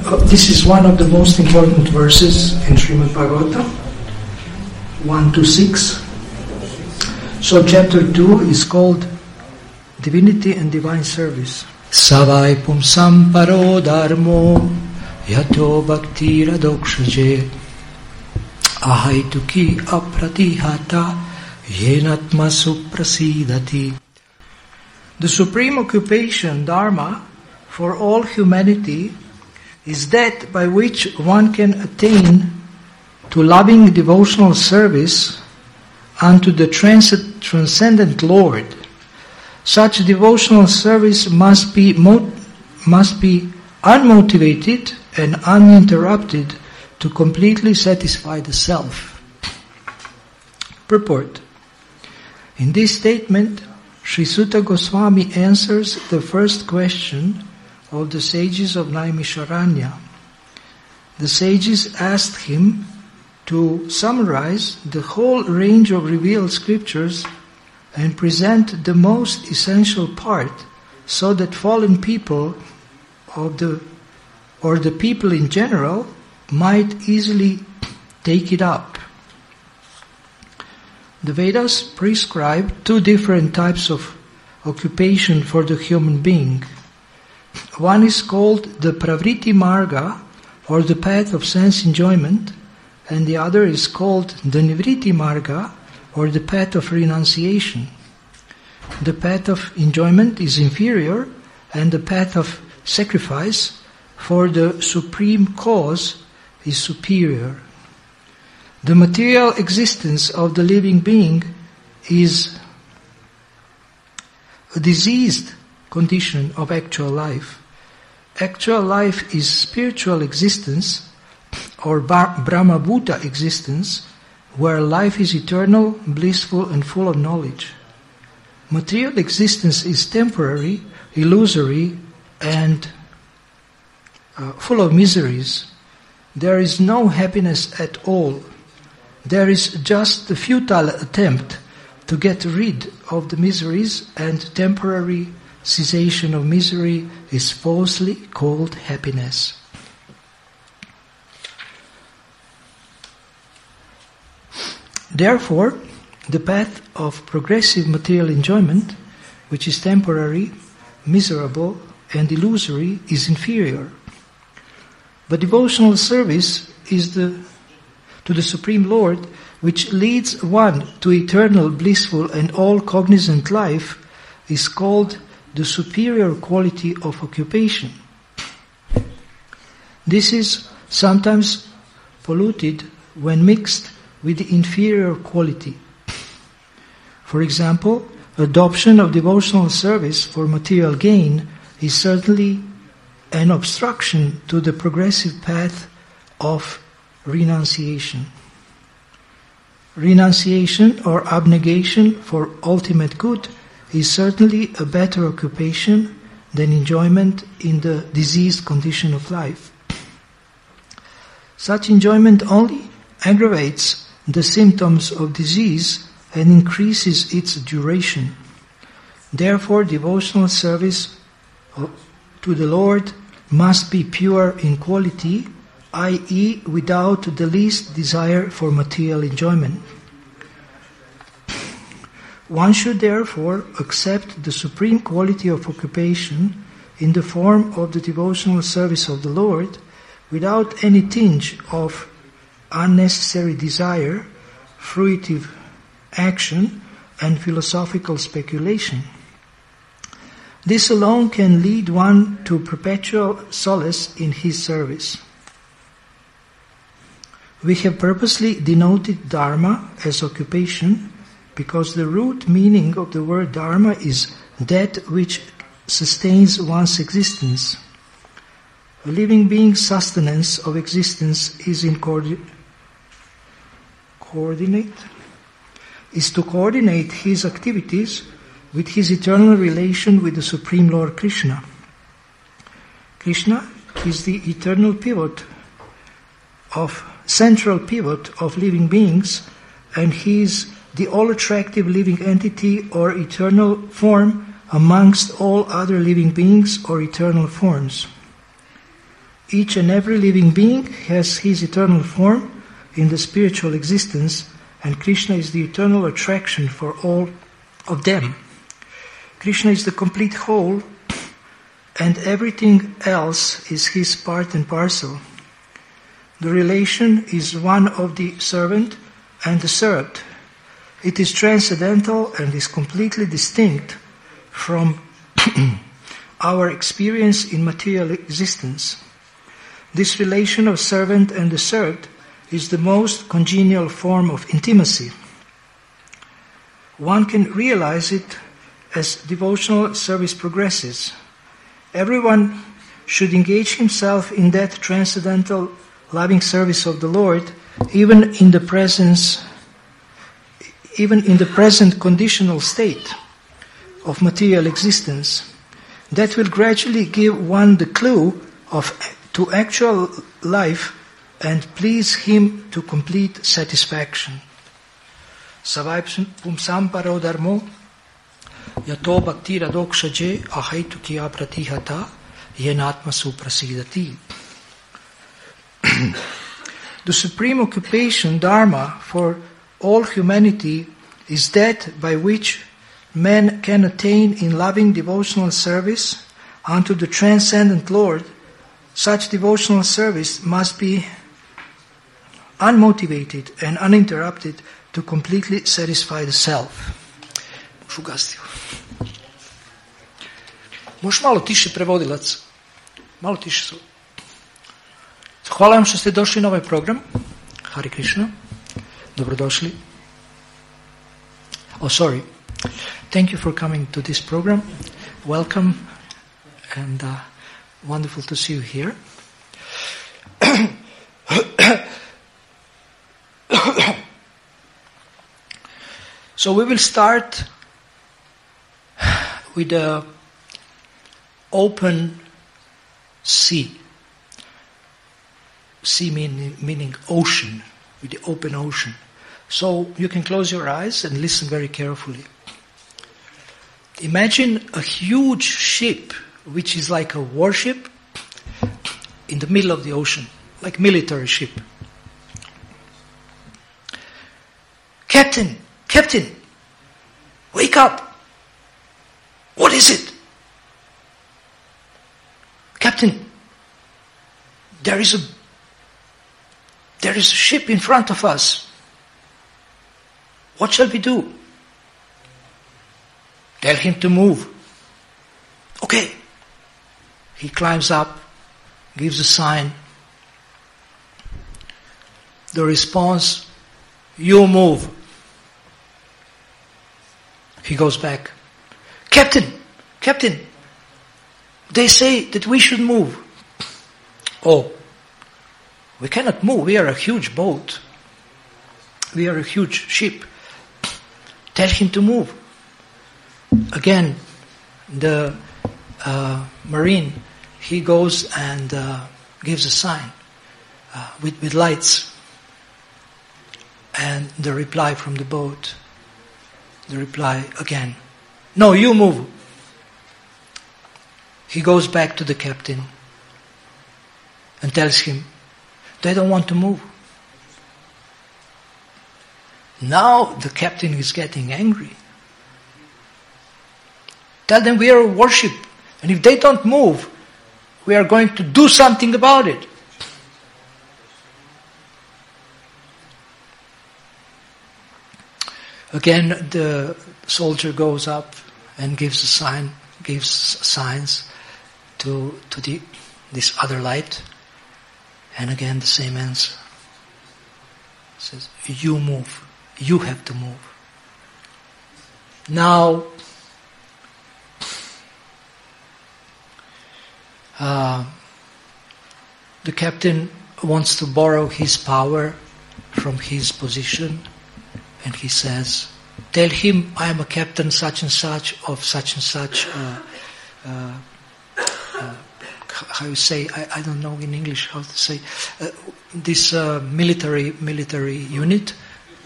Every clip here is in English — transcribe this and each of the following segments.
this is one of the most important verses in Srimad Bhagavatam, 1-6. So chapter 2 is called Divinity and Divine Service. Savai pumsam paro dharmo yato bhakti radokshaje ahaituki apratihata yenatma suprasidati. The supreme occupation, dharma, for all humanity is that by which one can attain to loving devotional service unto the transcendent Lord. Such devotional service must be unmotivated and uninterrupted to completely satisfy the self. Purport. In this statement, Sri Sutta Goswami answers the first question of the sages of Naimisharanya. The sages asked him to summarize the whole range of revealed scriptures and present the most essential part so that fallen people or the people in general might easily take it up. The Vedas prescribe two different types of occupation for the human being. One is called the Pravritti Marga, or the path of sense enjoyment, and the other is called the Nivritti Marga, or the path of renunciation. The path of enjoyment is inferior, and the path of sacrifice for the supreme cause is superior. The material existence of the living being is a diseased condition of actual life. Actual life is spiritual existence, or Brahma Bhuta existence, where life is eternal, blissful and full of knowledge. Material existence is temporary, illusory and full of miseries. There is no happiness at all. There is just the futile attempt to get rid of the miseries, and temporary cessation of misery is falsely called happiness. Therefore, the path of progressive material enjoyment, which is temporary, miserable, and illusory, is inferior. But devotional service is to the Supreme Lord, which leads one to eternal, blissful, and all-cognizant life, is called the superior quality of occupation. This is sometimes polluted when mixed with the inferior quality. For example, adoption of devotional service for material gain is certainly an obstruction to the progressive path of renunciation. Renunciation or abnegation for ultimate good is certainly a better occupation than enjoyment in the diseased condition of life. Such enjoyment only aggravates the symptoms of disease and increases its duration. Therefore, devotional service to the Lord must be pure in quality, i.e., without the least desire for material enjoyment. One should therefore accept the supreme quality of occupation in the form of the devotional service of the Lord without any tinge of unnecessary desire, fruitive action, and philosophical speculation. This alone can lead one to perpetual solace in his service. We have purposely denoted dharma as occupation because the root meaning of the word dharma is that which sustains one's existence. A living being's sustenance of existence is to coordinate his activities with his eternal relation with the Supreme Lord Krishna. Krishna is the eternal central pivot of living beings, and he is the all-attractive living entity or eternal form amongst all other living beings or eternal forms. Each and every living being has his eternal form in the spiritual existence, and Krishna is the eternal attraction for all of them. Krishna is the complete whole, and everything else is his part and parcel. The relation is one of the servant and the served. It is transcendental and is completely distinct from our experience in material existence. This relation of servant and the served is the most congenial form of intimacy. One can realize it as devotional service progresses. Everyone should engage himself in that transcendental loving service of the Lord, even in the present conditional state of material existence. That will gradually give one the clue to actual life and please him to complete satisfaction. Savai pumsam paro dharmo yato bhakti radokshaje ahaitu kiya pratihata yenatma suprasidati. The supreme occupation, dharma, for all humanity is that by which man can attain in loving devotional service unto the transcendent Lord. Such devotional service must be unmotivated and uninterrupted to completely satisfy the self. Možeš malo tiše, prevodilac? Malo tiše su. Hvala vam što ste došli na ovaj program. Hare Krishna. Dobrodošli. Oh, sorry. Thank you for coming to this program. Welcome and wonderful to see you here. So we will start with the open sea. Sea meaning ocean, with the open ocean. So you can close your eyes and listen very carefully. Imagine a huge ship, which is like a warship in the middle of the ocean, like military ship. Captain, wake up! What is it? Captain, there is a ship in front of us. What shall we do? Tell him to move. Okay. He climbs up, gives a sign. The response, you move. He goes back. Captain, they say that we should move. Oh, we cannot move. We are a huge boat. We are a huge ship. Tell him to move. Again, the marine, he goes and gives a sign with lights. And the reply from the boat, the reply again, no, you move. He goes back to the captain and tells him, they don't want to move. Now the captain is getting angry. Tell them we are a warship, and if they don't move, we are going to do something about it. Again, the soldier goes up and gives signs to this other light, and again the same answer. It says, you move. You have to move. Now, the captain wants to borrow his power from his position, and he says, tell him I am a captain such and such of such and such, how you say, I don't know in English how to say, this military unit.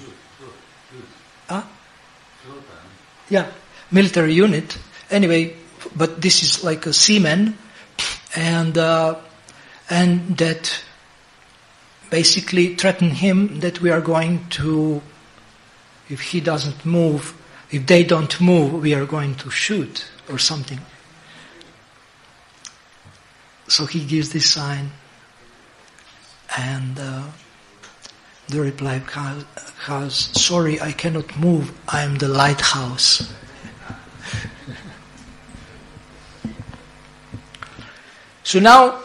Yeah, military unit. Anyway, but this is like a seaman, and and that basically threaten him that we are going to, if he doesn't move, if they don't move, we are going to shoot or something. So he gives this sign, and the reply comes, sorry, I cannot move, I am the lighthouse. So now,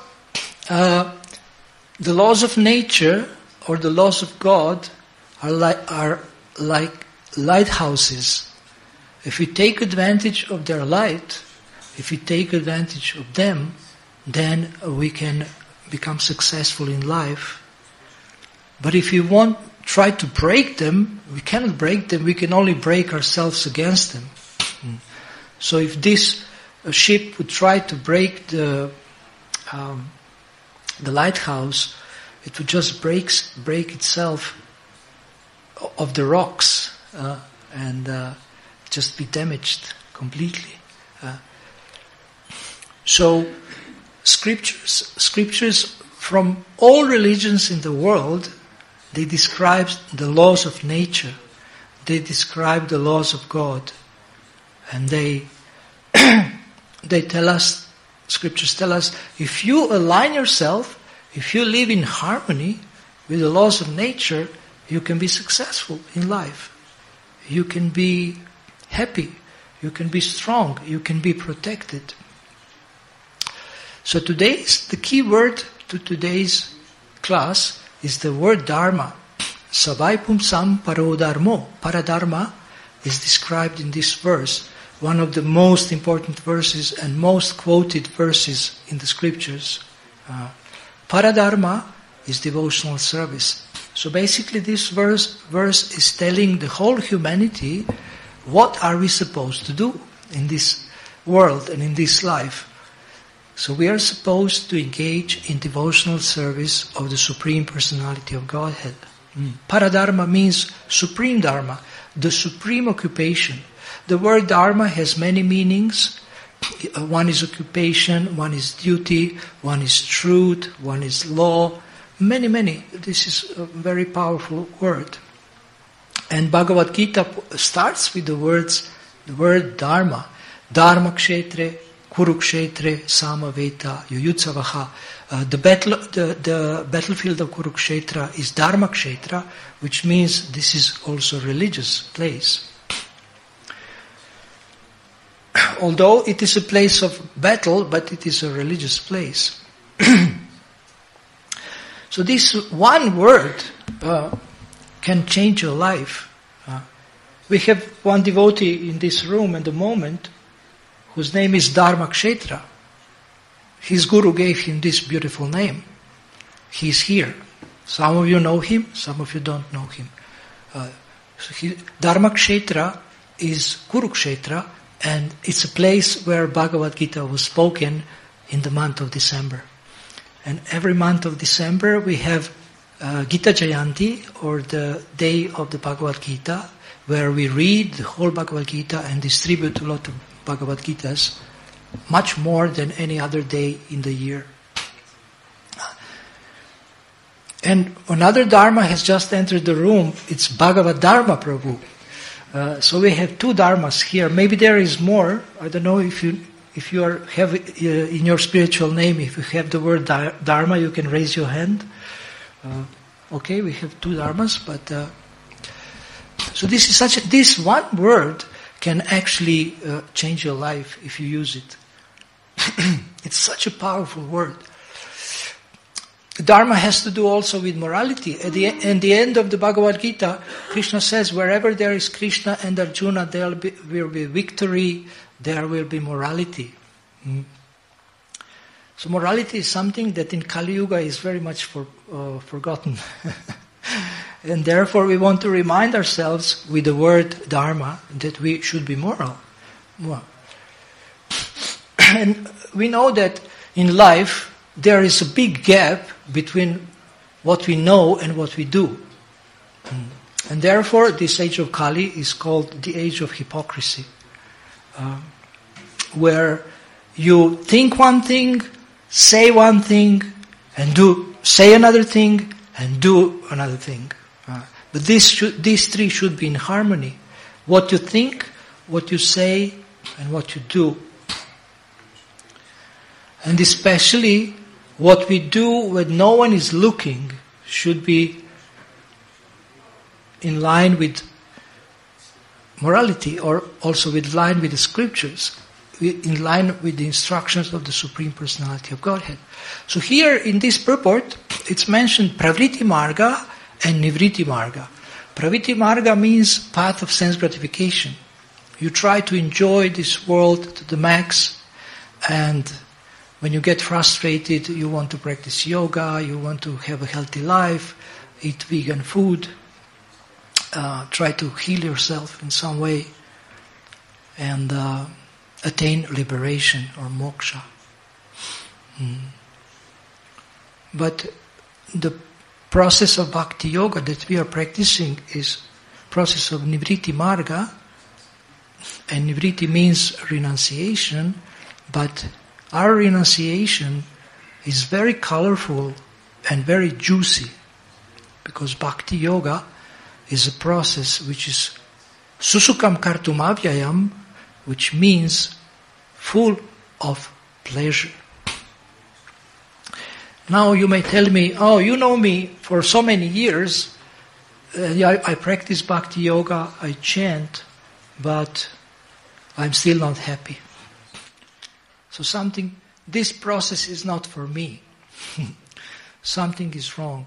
the laws of nature or the laws of God are like lighthouses. If we take advantage of their light, if we take advantage of them, then we can become successful in life. But if we try to break them, we cannot break them, we can only break ourselves against them. So if this ship would try to break the lighthouse, it would just break itself of the rocks and just be damaged completely. So scriptures from all religions in the world, they describe the laws of nature, they describe the laws of God, and they tell us, scriptures tell us, if you align yourself, if you live in harmony with the laws of nature, you can be successful in life. You can be happy, you can be strong, you can be protected. So the key word to today's class is the word dharma. Savai pumsam paro dharmo. Paradharma is described in this verse, one of the most important verses and most quoted verses in the scriptures. Paradharma is devotional service. So basically this verse is telling the whole humanity what are we supposed to do in this world and in this life. So we are supposed to engage in devotional service of the Supreme Personality of Godhead. Paradharma means supreme dharma, the supreme occupation. The word dharma has many meanings. One is occupation, one is duty, one is truth, one is law. Many. This is a very powerful word. And Bhagavad Gita starts with the word dharma. Dharma kshetre, Kurukshetre, Samaveta, Yuyutsavaha. The battlefield of Kurukshetra is Dharma Kshetra, which means this is also a religious place. Although it is a place of battle, but it is a religious place. So this one word can change your life. We have one devotee in this room at the moment whose name is Dharma Kshetra. His guru gave him this beautiful name. He's here. Some of you know him, some of you don't know him. Dharma Kshetra is Kurukshetra, and it's a place where Bhagavad Gita was spoken in the month of December. And every month of December we have Gita Jayanti, or the day of the Bhagavad Gita, where we read the whole Bhagavad Gita and distribute a lot of Bhagavad Gitas, much more than any other day in the year. And another Dharma has just entered the room. It's Bhagavad Dharma Prabhu. So we have two Dharmas here. Maybe there is more. I don't know if you have in your spiritual name, if you have the word Dharma, you can raise your hand. Okay, we have two Dharmas, but so this one word can actually change your life if you use it. It's such a powerful word. Dharma has to do also with morality. At the end of the Bhagavad Gita, Krishna says, wherever there is Krishna and Arjuna, there will be victory, there will be morality. So morality is something that in Kali Yuga is very much forgotten. And therefore we want to remind ourselves with the word Dharma that we should be moral. And we know that in life there is a big gap between what we know and what we do. And therefore this age of Kali is called the age of hypocrisy, where you think one thing, say one thing, and say another thing and do another thing. But these three should be in harmony. What you think, what you say, and what you do. And especially what we do when no one is looking should be in line with morality, or also in line with the scriptures, in line with the instructions of the Supreme Personality of Godhead. So here in this purport, it's mentioned Pravritti Marga and Nivritti Marga. Pravritti Marga means path of sense gratification. You try to enjoy this world to the max, and when you get frustrated, you want to practice yoga, you want to have a healthy life, eat vegan food, try to heal yourself in some way, and attain liberation or moksha. But the process of bhakti yoga that we are practicing is process of nivritti marga, and nivritti means renunciation, but our renunciation is very colorful and very juicy, because bhakti yoga is a process which is susukam kartum avyayam, which means full of pleasure. Now you may tell me, oh, you know me for so many years, I practice bhakti yoga, I chant, but I'm still not happy. So this process is not for me. Something is wrong.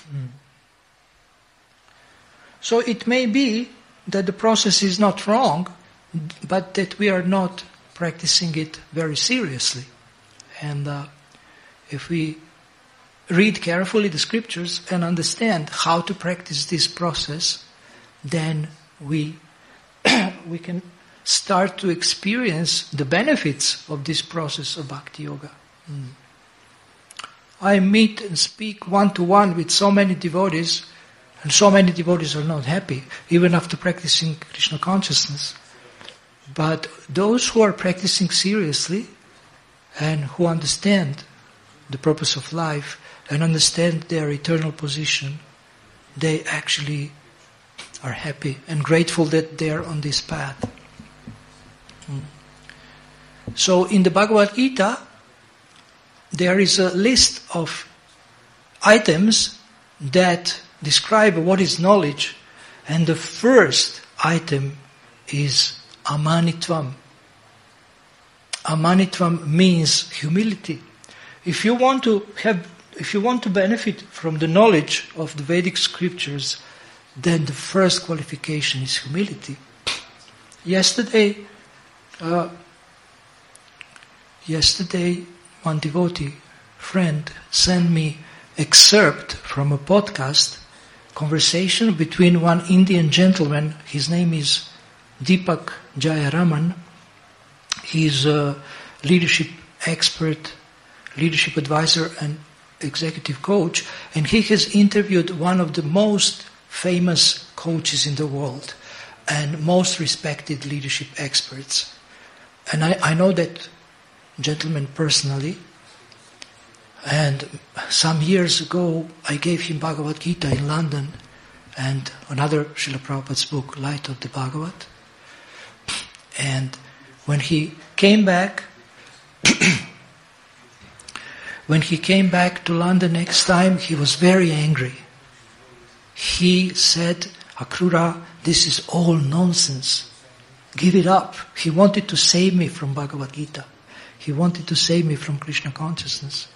So it may be that the process is not wrong, but that we are not practicing it very seriously. And if we read carefully the scriptures and understand how to practice this process, then we can start to experience the benefits of this process of bhakti yoga. I meet and speak one-to-one with so many devotees, and so many devotees are not happy, even after practicing Krishna consciousness. But those who are practicing seriously and who understand the purpose of life and understand their eternal position, they actually are happy and grateful that they are on this path. So in the Bhagavad Gita, there is a list of items that describe what is knowledge, and the first item is amanitvam. Amanitvam means humility. If you want to benefit from the knowledge of the Vedic scriptures, then the first qualification is humility. Yesterday, one devotee friend sent me excerpt from a podcast, conversation between one Indian gentleman. His name is Deepak Jayaraman. He is a leadership expert, leadership advisor and executive coach, and he has interviewed one of the most famous coaches in the world and most respected leadership experts. And I know that gentleman personally, and some years ago I gave him Bhagavad Gita in London and another Srila Prabhupada's book, Light of the Bhagavad. And when he came back to London next time, he was very angry. He said, Akrura, this is all nonsense. Give it up. He wanted to save me from Bhagavad Gita. He wanted to save me from Krishna consciousness.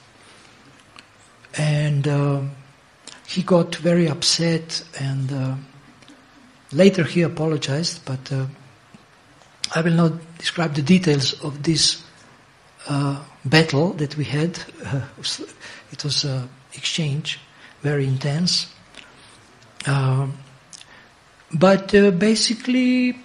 And he got very upset, and later he apologized, but I will not describe the details of this battle that we had. It was an exchange, very intense. But basically,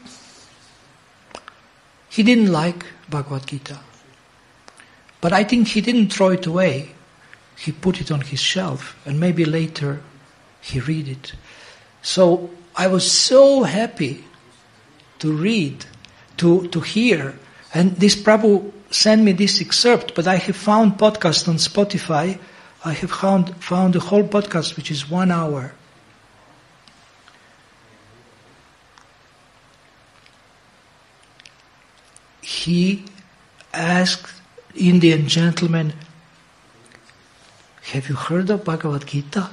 he didn't like Bhagavad Gita. But I think he didn't throw it away. He put it on his shelf, and maybe later he read it. So I was so happy to read, to hear. And this Prabhu sent me this excerpt, but I have found podcast on Spotify I have found a whole podcast which is 1 hour. He asked Indian gentleman, have you heard of Bhagavad Gita?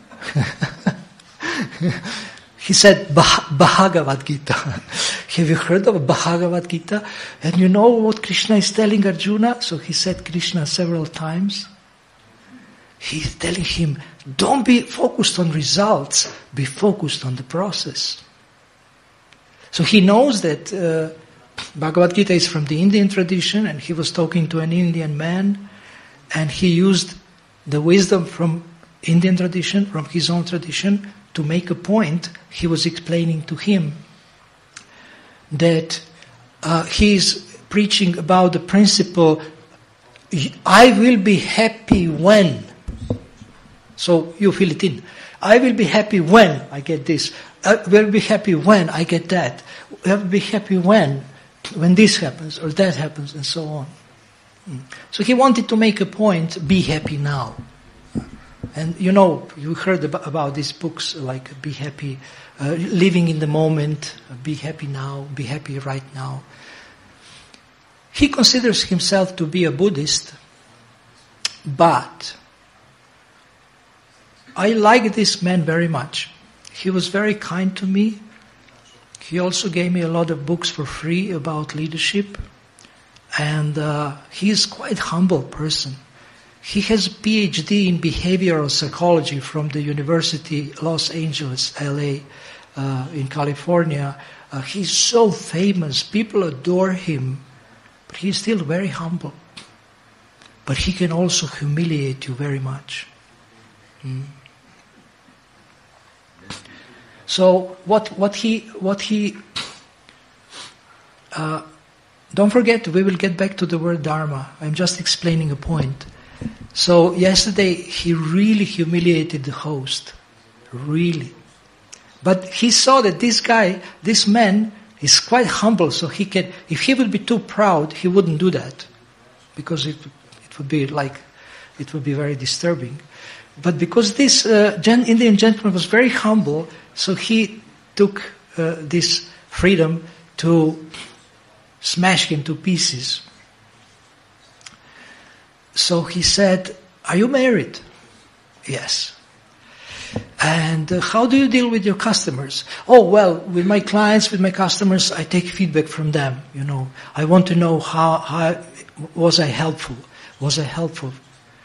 He said, Bhagavad Gita. Have you heard of Bhagavad Gita? And you know what Krishna is telling Arjuna? So he said Krishna several times. He's telling him, don't be focused on results, be focused on the process. So he knows that Bhagavad Gita is from the Indian tradition, and he was talking to an Indian man, and he used the wisdom from Indian tradition, from his own tradition, to make a point. He was explaining to him that he's preaching about the principle, I will be happy when. So you fill it in. I will be happy when I get this. I will be happy when I get that. I will be happy when this happens or that happens, and so on. So he wanted to make a point, be happy now. And you know, you heard about these books like Be Happy, Living in the Moment, Be Happy Now, Be Happy Right Now. He considers himself to be a Buddhist, but I like this man very much. He was very kind to me. He also gave me a lot of books for free about leadership. And he is quite humble person. He has a PhD in behavioral psychology from the University Los Angeles, LA, in California. He's so famous. People adore him. But he's still very humble. But he can also humiliate you very much. So what he don't forget, we will get back to the word Dharma. I'm just explaining a point. So yesterday he really humiliated the host. Really. But he saw that this man is quite humble, so he can, if he would be too proud, he wouldn't do that. Because it would be very disturbing. But because this Indian gentleman was very humble, so he took this freedom to smash him to pieces. So he said, are you married? Yes. And how do you deal with your customers? Oh, well, with my clients, with my customers, I take feedback from them. You know, I want to know how was I helpful? Was I helpful?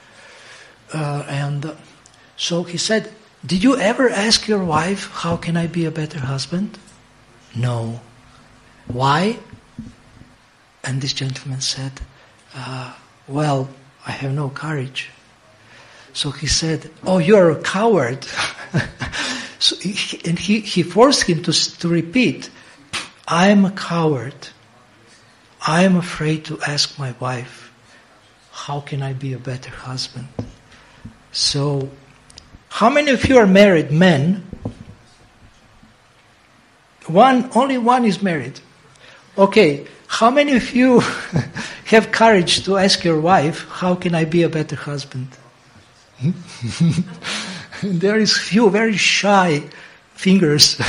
So he said, did you ever ask your wife, how can I be a better husband? No. Why? And this gentleman said, well, I have no courage. So he said, oh, you're a coward. So he forced him to repeat, I am a coward. I am afraid to ask my wife, how can I be a better husband? So, how many of you are married men? Only one is married. Okay, how many of you have courage to ask your wife, how can I be a better husband? There is few very shy fingers.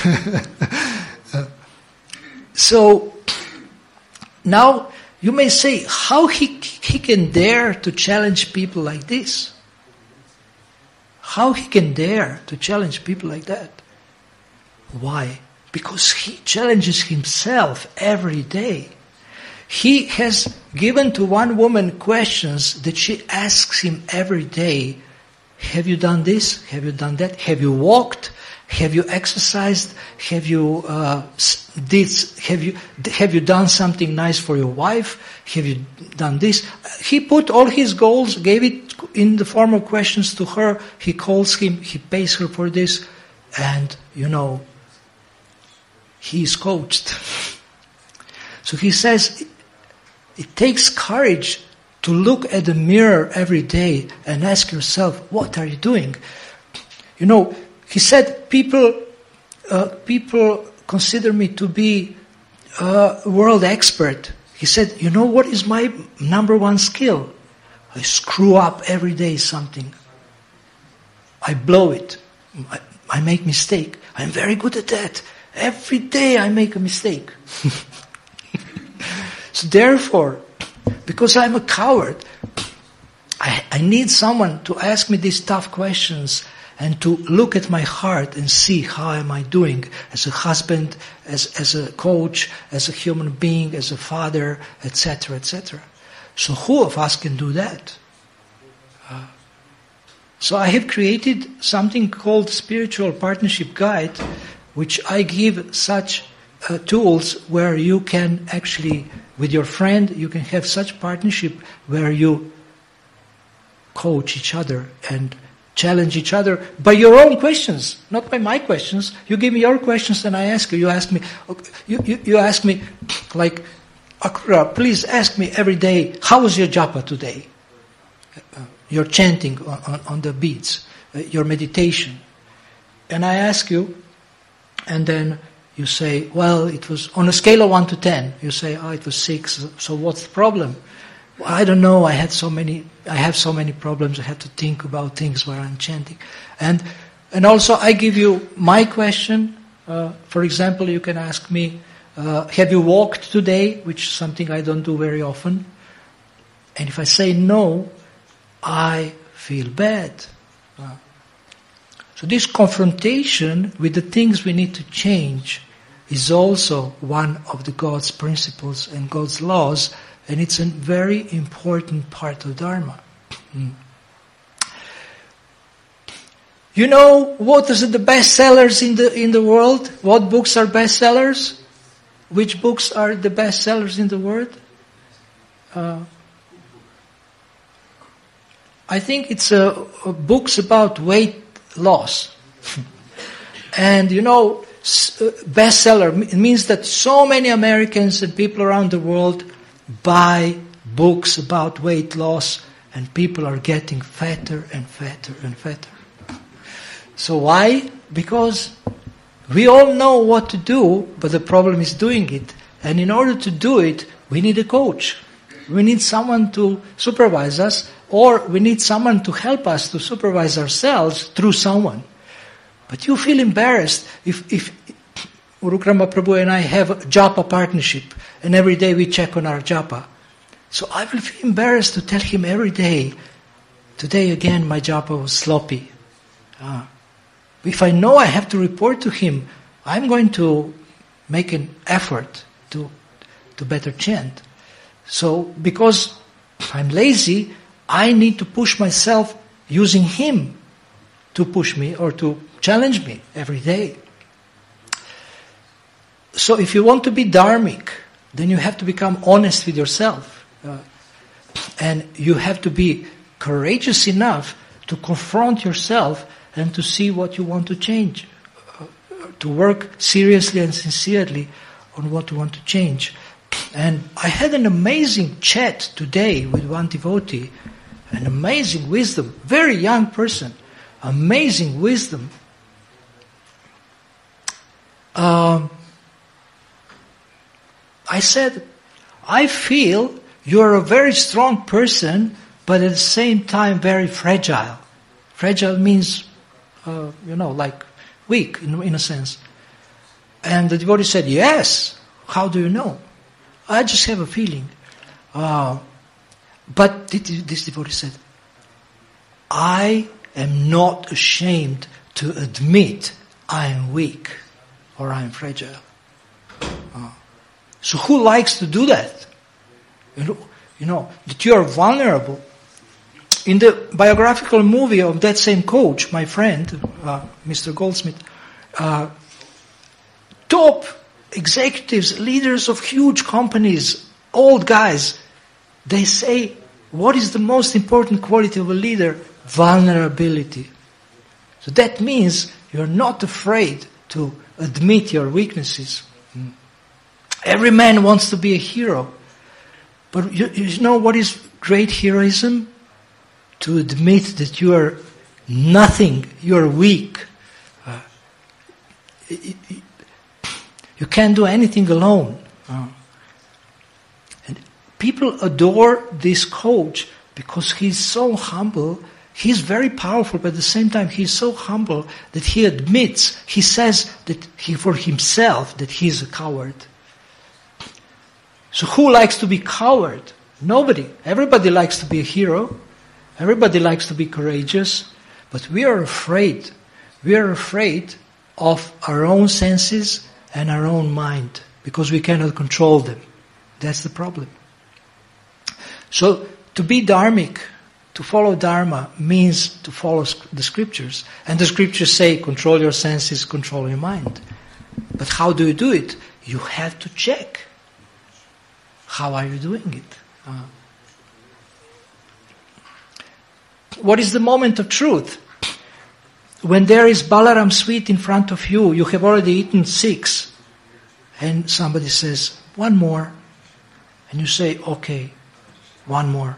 So, now you may say, how he can dare to challenge people like this? How he can dare to challenge people like that? Why? Because he challenges himself every day. He has given to one woman questions that she asks him every day. Have you done this? Have you done that? Have you walked? Have you exercised? Have you Have you done something nice for your wife? Have you done this? He put all his goals, gave it in the form of questions to her. He calls him, he pays her for this, and he is coached. So he says, it takes courage to look at the mirror every day and ask yourself, what are you doing? He said, people consider me to be a world expert. He said, what is my number one skill? I screw up every day something. I blow it. I make mistake. I'm very good at that. Every day I make a mistake. So therefore, because I'm a coward, I need someone to ask me these tough questions and to look at my heart and see how am I doing as a husband, as a coach, as a human being, as a father, etc., etc. So who of us can do that? So I have created something called Spiritual Partnership Guide, which I give such tools where you can actually, with your friend, you can have such partnership where you coach each other and challenge each other by your own questions, not by my questions. You give me your questions and I ask you. You ask me, you ask me, like, Akura, please ask me every day, how was your japa today? Your chanting on the beats, your meditation. And I ask you, and then you say, well, it was on a scale of 1 to 10. You say, it was 6. So what's the problem? Well, I don't know. I have so many problems. I have to think about things while I'm chanting. And also I give you my question. For example, you can ask me, have you walked today? Which is something I don't do very often. And if I say no, I feel bad. So this confrontation with the things we need to change is also one of the God's principles and God's laws, and it's a very important part of Dharma. You know what is the bestsellers in the world? What books are bestsellers? Which books are the bestsellers in the world? I think it's books about weight loss. And you know, bestseller means that so many Americans and people around the world buy books about weight loss, and people are getting fatter and fatter and fatter. So why? Because we all know what to do, but the problem is doing it. And in order to do it, we need a coach. We need someone to supervise us, or we need someone to help us to supervise ourselves through someone. But you feel embarrassed if Urukrama Prabhu and I have a japa partnership, and every day we check on our japa. So I will feel embarrassed to tell him every day, today again my japa was sloppy. If I know I have to report to him, I'm going to make an effort to better chant. So because I'm lazy, I need to push myself using him to push me or to challenge me every day. So if you want to be dharmic, then you have to become honest with yourself. And you have to be courageous enough to confront yourself and to see what you want to change. To work seriously and sincerely on what you want to change. And I had an amazing chat today with one devotee, an amazing wisdom, very young person, amazing wisdom. I said, I feel you're a very strong person, but at the same time very fragile. Fragile means, like weak in a sense. And the devotee said, yes, how do you know? I just have a feeling. But this devotee said, I am not ashamed to admit I am weak or I am fragile. So who likes to do that? You know, that you are vulnerable. In the biographical movie of that same coach, my friend, Mr. Goldsmith, top executives, leaders of huge companies, old guys, they say, what is the most important quality of a leader? Vulnerability. So that means you're not afraid to admit your weaknesses. Every man wants to be a hero. But you know what is great heroism? To admit that you are nothing, you are weak. You can't do anything alone. And people adore this coach because he's so humble, He's very powerful, but at the same time he's so humble that he admits, he says that he for himself that he's a coward. So who likes to be coward? Nobody. Everybody likes to be a hero. Everybody likes to be courageous. But we are afraid. We are afraid of our own senses and our own mind because we cannot control them. That's the problem. So to be dharmic, to follow Dharma, means to follow the scriptures. And the scriptures say, control your senses, control your mind. But how do you do it? You have to check. How are you doing it? What is the moment of truth? When there is Balaram sweet in front of you, you have already eaten 6. And somebody says, 1 more. And you say, okay, 1 more.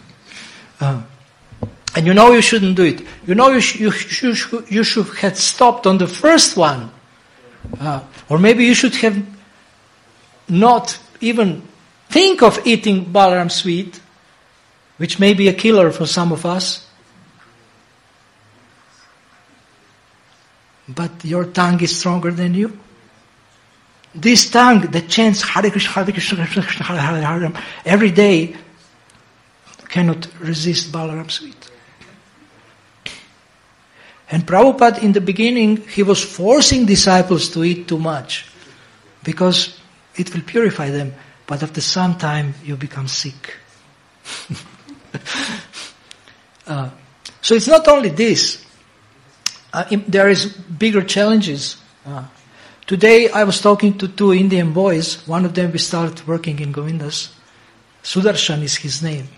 And you know you shouldn't do it. You know you should have stopped on the first one. Or maybe you should have not even think of eating Balaram sweet, which may be a killer for some of us. But your tongue is stronger than you. This tongue that chants Hare Krishna, Hare Krishna, Krishna Krishna, Hare Hare, Hare Ram every day cannot resist Balaram sweet. And Prabhupada in the beginning, he was forcing disciples to eat too much because it will purify them. But after some time, you become sick. So it's not only this. There is bigger challenges. Today I was talking to 2 Indian boys. One of them we started working in Govindas. Sudarshan is his name.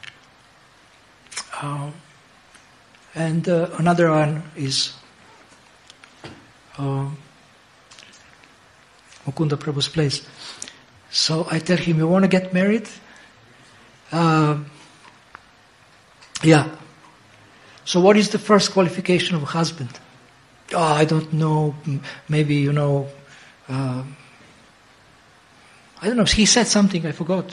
And another one is Mukunda Prabhu's place. So I tell him, you want to get married? Yeah. So what is the first qualification of a husband? Oh, I don't know. Maybe, I don't know. He said something, I forgot.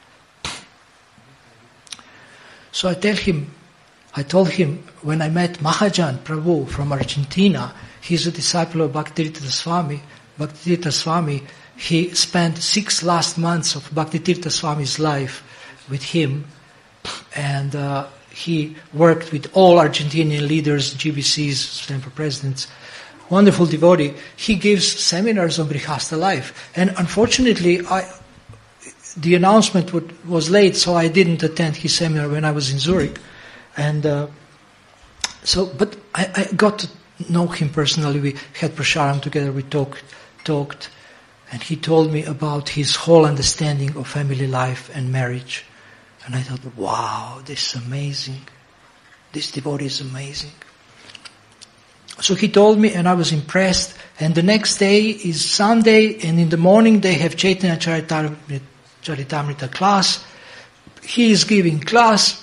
So I told him, when I met Mahajan Prabhu from Argentina, he's a disciple of Bhaktivedanta Swami. Bhaktivedanta Swami, he spent 6 last months of Bhaktivedanta Swami's life with him, and he worked with all Argentinian leaders, GBCs, Semper Presidents. Wonderful devotee. He gives seminars on Grihastha life. And unfortunately, the announcement was late, so I didn't attend his seminar when I was in Zurich. And but I got to know him personally. We had prasharam together, we talked, and he told me about his whole understanding of family life and marriage. And I thought, wow, this is amazing. This devotee is amazing. So he told me, and I was impressed. And the next day is Sunday, and in the morning they have Chaitanya Charitamrita class. He is giving class.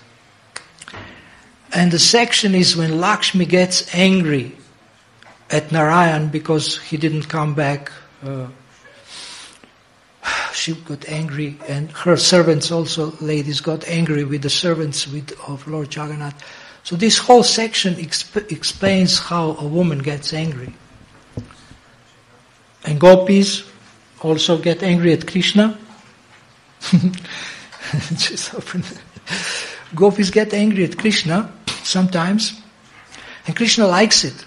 And the section is when Lakshmi gets angry at Narayan because he didn't come back. She got angry, and her servants also, ladies, got angry with the servants of Lord Jagannath. So this whole section explains how a woman gets angry. And gopis also get angry at Krishna. Just open. Gopis get angry at Krishna sometimes, and Krishna likes it.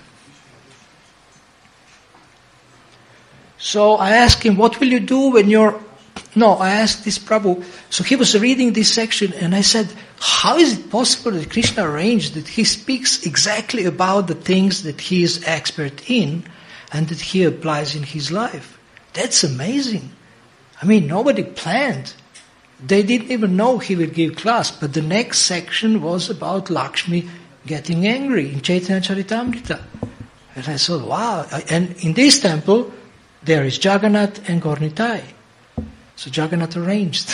So I asked him, what will you do when I asked this Prabhu. So he was reading this section, and I said, how is it possible that Krishna arranged that he speaks exactly about the things that he is expert in and that he applies in his life? That's amazing. I mean, nobody planned. They didn't even know he would give class, but the next section was about Lakshmi getting angry in Chaitanya Charitamrita. And I thought, wow. And in this temple, there is Jagannath and Gaura-Nitai. So Jagannath arranged.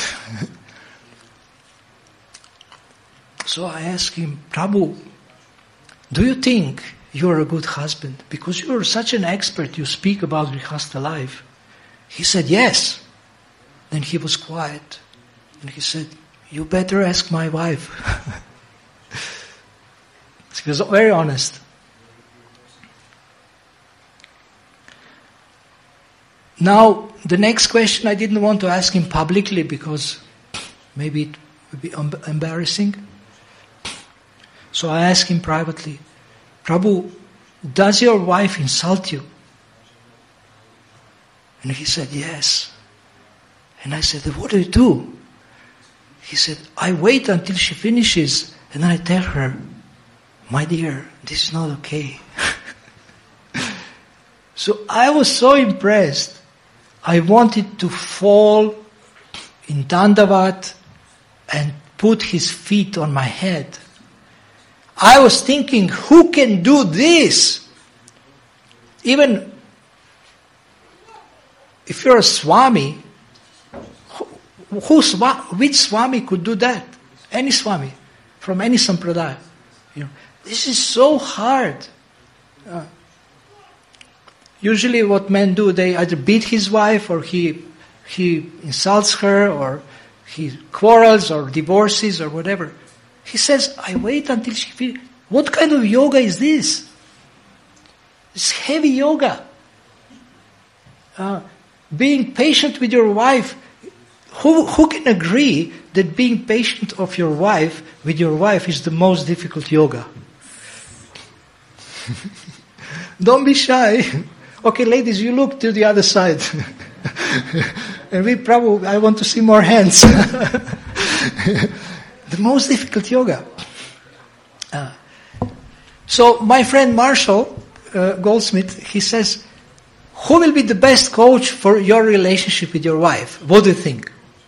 So I asked him, Prabhu, do you think you're a good husband? Because you're such an expert, you speak about Grihastha life. He said, yes. Then he was quiet. And he said, you better ask my wife. He was very honest. Now, the next question I didn't want to ask him publicly because maybe it would be embarrassing. So I asked him privately, Prabhu, does your wife insult you? And he said, yes. And I said, what do you do? He said, I wait until she finishes and then I tell her, my dear, this is not okay. So I was so impressed. I wanted to fall in Dandavat and put his feet on my head. I was thinking, who can do this? Even if you're a Swami, which Swami could do that? Any Swami, from any Sampradaya. This is so hard. Usually what men do, they either beat his wife or he insults her or he quarrels or divorces or whatever. He says, I wait until she feels. What kind of yoga is this? It's heavy yoga. Being patient with your wife. Who can agree that being patient with your wife is the most difficult yoga? Don't be shy. Okay, ladies, you look to the other side. And I want to see more hands. The most difficult yoga. So my friend Marshall Goldsmith, he says, who will be the best coach for your relationship with your wife? What do you think?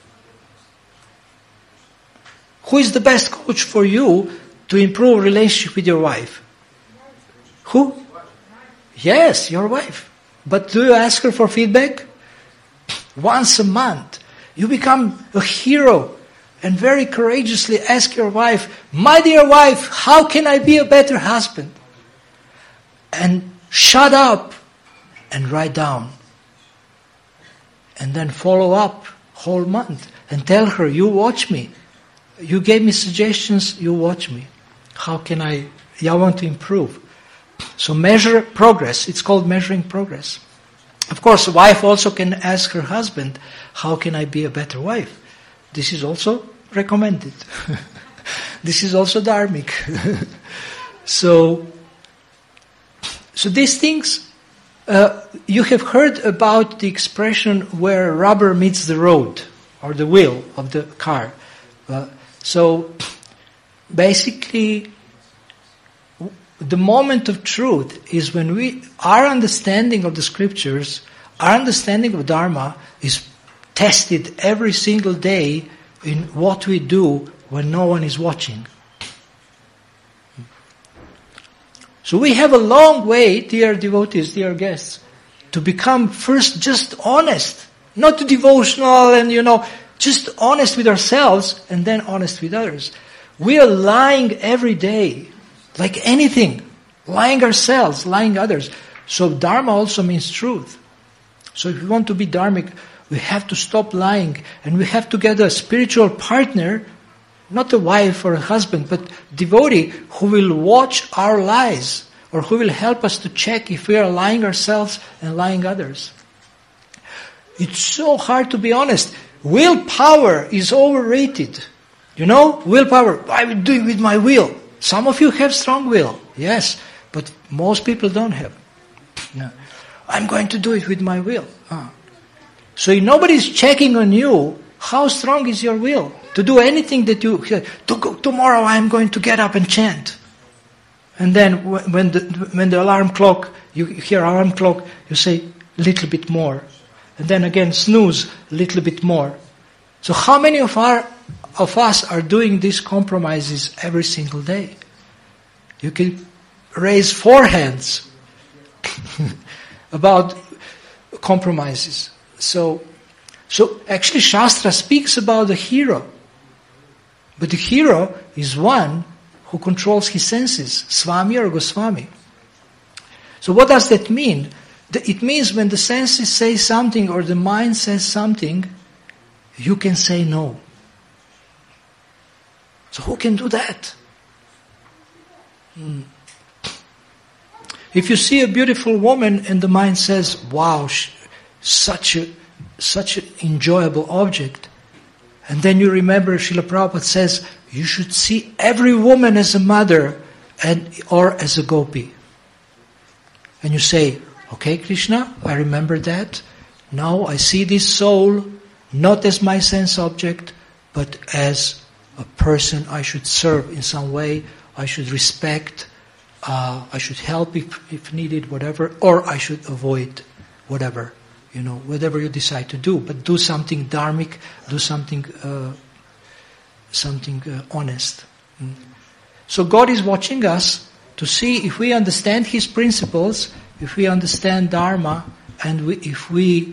Who is the best coach for you to improve relationship with your wife? Who? Yes, your wife. But do you ask her for feedback? Once a month. You become a hero and very courageously ask your wife, my dear wife, how can I be a better husband? And shut up and write down. And then follow up whole month and tell her, you watch me. You gave me suggestions, you watch me. How can I want to improve? So measure progress. It's called measuring progress. Of course, a wife also can ask her husband, how can I be a better wife? This is also recommended. This is also dharmic. So these things, you have heard about the expression where rubber meets the road, or the wheel of the car. So basically, the moment of truth is when our understanding of the scriptures, our understanding of Dharma is tested every single day in what we do when no one is watching. So we have a long way, dear devotees, dear guests, to become first just honest, not too devotional and just honest with ourselves and then honest with others. We are lying every day. Like anything, lying ourselves, lying others. So Dharma also means truth. So if we want to be dharmic, we have to stop lying and we have to get a spiritual partner, not a wife or a husband, but devotee who will watch our lies or who will help us to check if we are lying ourselves and lying others. It's so hard to be honest. Willpower is overrated. Willpower, I will do it with my will. Some of you have strong will, yes, but most people don't have. No. I'm going to do it with my will. So nobody's checking on you. How strong is your will to do anything that you tomorrow I'm going to get up and chant. And then when the alarm clock, you hear alarm clock, you say little bit more, and then again snooze a little bit more. So how many of us are doing these compromises every single day? You can raise 4 hands about compromises. So actually Shastra speaks about the hero. But the hero is one who controls his senses, Swami or Goswami. So what does that mean? It means when the senses say something or the mind says something, you can say no. So who can do that? If you see a beautiful woman and the mind says, wow, such an enjoyable object, and then you remember Srila Prabhupada says, you should see every woman as a mother or as a gopi. And you say, okay, Krishna, I remember that. Now I see this soul not as my sense object, but as a person I should serve in some way, I should respect, I should help if needed, whatever, or I should avoid whatever, whatever you decide to do. But do something dharmic, do something honest. So God is watching us to see if we understand His principles, if we understand Dharma, and if we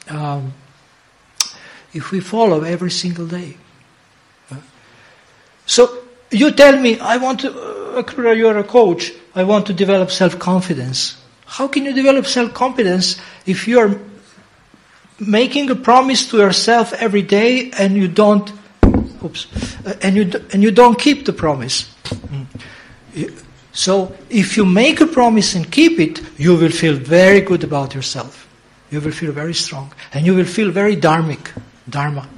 follow every single day. So you tell me, I want to, Akrura, you're a coach, I want to develop self-confidence. How can you develop self-confidence if you're making a promise to yourself every day and you don't, and you don't keep the promise? So if you make a promise and keep it, you will feel very good about yourself. You will feel very strong. And you will feel very dharmic. Dharma.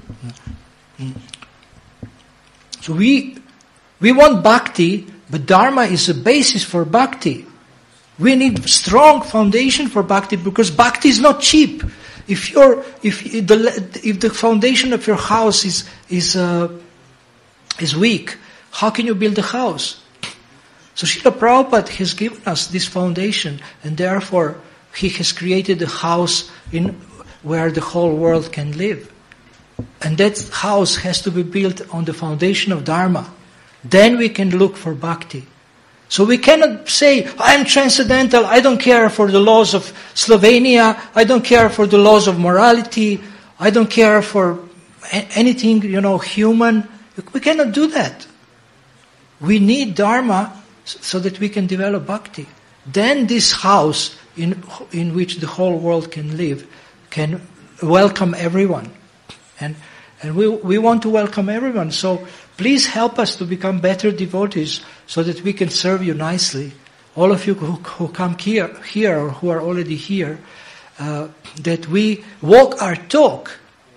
So we want bhakti, but dharma is a basis for bhakti. We need strong foundation for bhakti because bhakti is not cheap. If the foundation of your house is weak, how can you build a house? So Srila Prabhupada has given us this foundation, and therefore He has created a house where the whole world can live. And that house has to be built on the foundation of Dharma. Then we can look for bhakti. So we cannot say, I am transcendental, I don't care for the laws of Slovenia, I don't care for the laws of morality, I don't care for anything, human. We cannot do that. We need Dharma so that we can develop bhakti. Then this house in which the whole world can live can welcome everyone. And we want to welcome everyone. So please help us to become better devotees so that we can serve you nicely. All of you who come here or who are already here, that we walk our talk.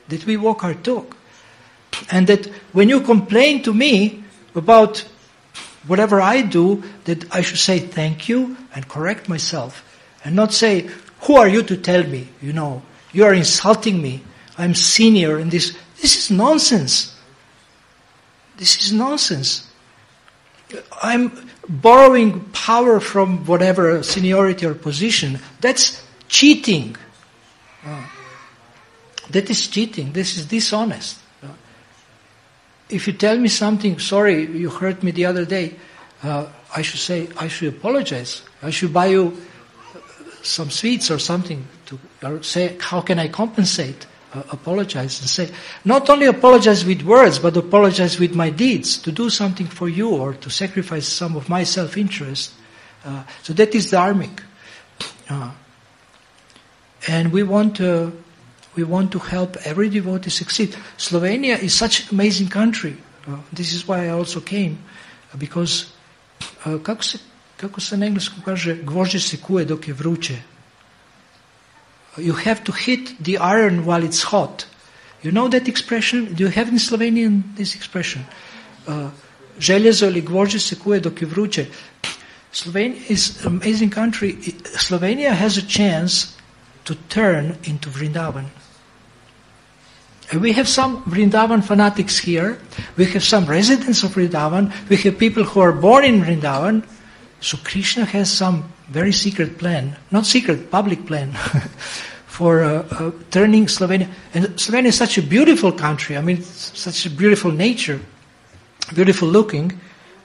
And that when you complain to me about whatever I do, that I should say thank you and correct myself. And not say, who are you to tell me? You are insulting me. I'm senior in this. This is nonsense. I'm borrowing power from whatever seniority or position. That's cheating. That is cheating. This is dishonest. If you tell me something, sorry, you hurt me the other day, I should apologize. I should buy you some sweets or something or say, how can I compensate? Apologize and say, not only apologize with words, but apologize with my deeds, to do something for you or to sacrifice some of my self-interest. So that is dharmic. And we want to help every devotee succeed. Slovenia is such an amazing country. This is why I also came, because kako se na engleskom kaže, gvožđe se kuje dok je vruće. You have to hit the iron while it's hot. You know that expression? Do you have in Slovenian this expression? Željezo ili gvožđe se kuje dok je vruće. Slovenia is an amazing country. Slovenia has a chance to turn into Vrindavan. And we have some Vrindavan fanatics here. We have some residents of Vrindavan. We have people who are born in Vrindavan. So Krishna has some very secret plan, not secret, public plan, for turning Slovenia. And Slovenia is such a beautiful country. I mean, such a beautiful nature, beautiful looking.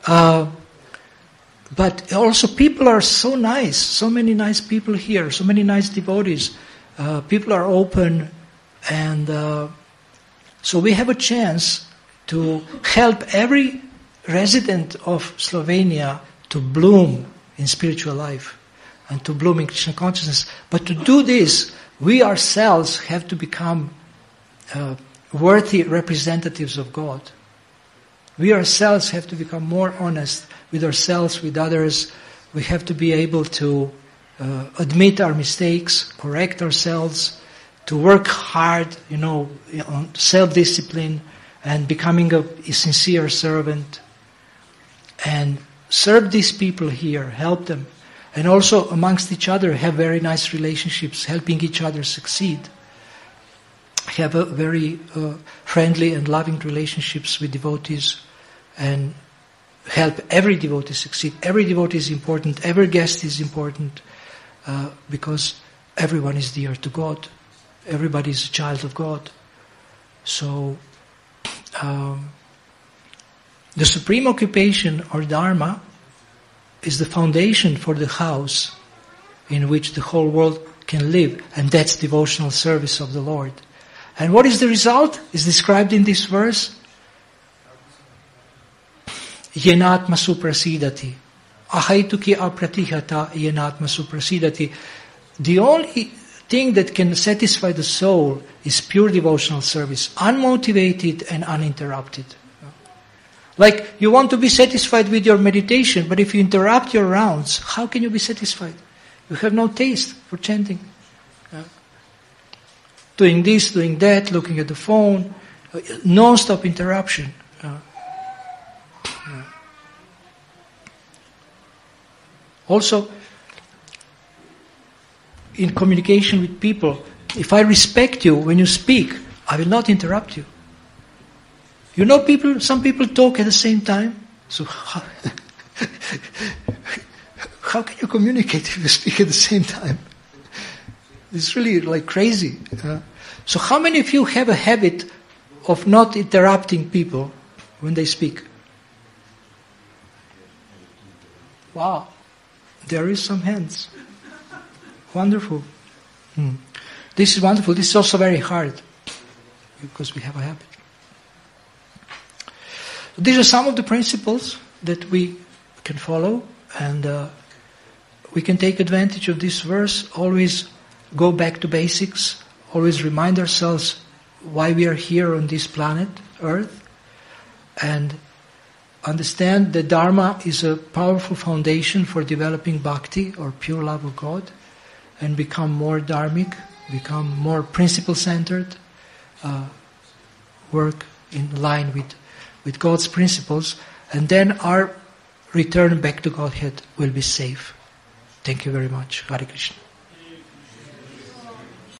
But also people are so nice. So many nice people here. So many nice devotees. People are open, and so we have a chance to help every resident of Slovenia to bloom in spiritual life and to bloom in Krishna consciousness. But to do this, we ourselves have to become worthy representatives of God. We ourselves have to become more honest, with ourselves, with others. We have to be able to admit our mistakes, correct ourselves, to work hard, on self-discipline and becoming a sincere servant. And serve these people here, help them. And also amongst each other have very nice relationships, helping each other succeed. Have a very friendly and loving relationships with devotees and help every devotee succeed. Every devotee is important, every guest is important because everyone is dear to God. Everybody is a child of God. So the supreme occupation or dharma is the foundation for the house in which the whole world can live, and that's devotional service of the Lord. And what is the result? Is described in this verse. Yenatma suprasidati. Ahaituki apratihata yenatma suprasidati. The only thing that can satisfy the soul is pure devotional service, unmotivated and uninterrupted. Like you want to be satisfied with your meditation, but if you interrupt your rounds, how can you be satisfied? You have no taste for chanting. Doing this, doing that, looking at the phone, non-stop interruption. Also, in communication with people, if I respect you when you speak, I will not interrupt you. You know, some people talk at the same time. So how can you communicate if you speak at the same time? It's really like crazy. So how many of you have a habit of not interrupting people when they speak? Wow. There is some hands. Wonderful. This is wonderful. This is also very hard because we have a habit. These are some of the principles that we can follow, and we can take advantage of this verse. Always go back to basics. Always remind ourselves why we are here on this planet, Earth, and understand that Dharma is a powerful foundation for developing bhakti, or pure love of God, and become more dharmic, become more principle-centered, work in line with God's principles, and then our return back to Godhead will be safe. Thank you very much. Hare Krishna.